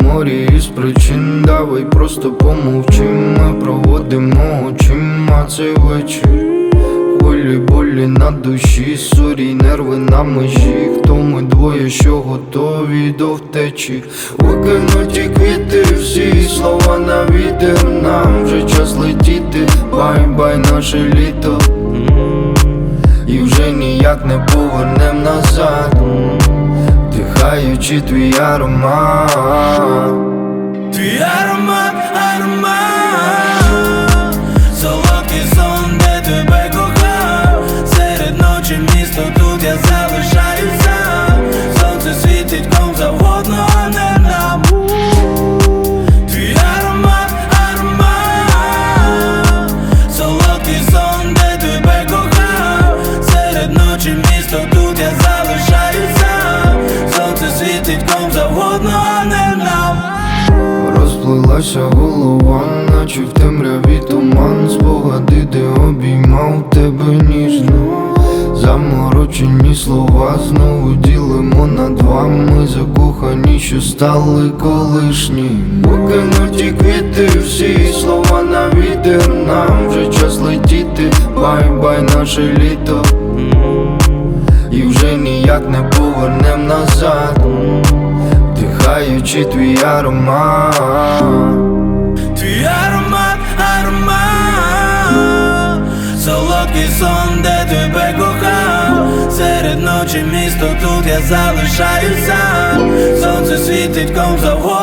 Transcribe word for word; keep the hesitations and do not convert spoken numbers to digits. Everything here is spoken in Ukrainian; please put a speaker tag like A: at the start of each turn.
A: морі із причин, давай просто помовчим. Ми проводимо очима цей вечір. Хвилі болі на душі, сорі, нерви на межі. Хто ми двоє, що готові до втечі? Викинуті квіти, всі слова на вітер. Нам вже час летіти, бай-бай наше літо. І вже ніяк не повернем назад, вдихаючи твій аромат.
B: Твій аромат, аромат, солодкий сон, де тебе кохав. Серед ночі місто, тут я залишаюся. Сонце світить ком завгодно, а не нам. Твій аромат, аромат, солодкий сон, де тебе кохав. Серед ночі місто, тут я залишаюся. Сонце світить ком завгодно, а не нам.
A: Розплилася голова, наче в темряві туман. Спогади, де обіймав тебе ніжно. Заморочені слова знову ділимо на два. Ми закохані, що стали колишні. Викинуті квіти, всі слова на вітер. Нам вже час летіти, бай-бай наше літо. І вже ніяк не повернем назад, вдихаючи твій аромат.
B: Твій аромат, аромат, солодкий сон, де тебе кохав. Серед ночі місто, тут я залишаюся. Сонце світить ком завгодно.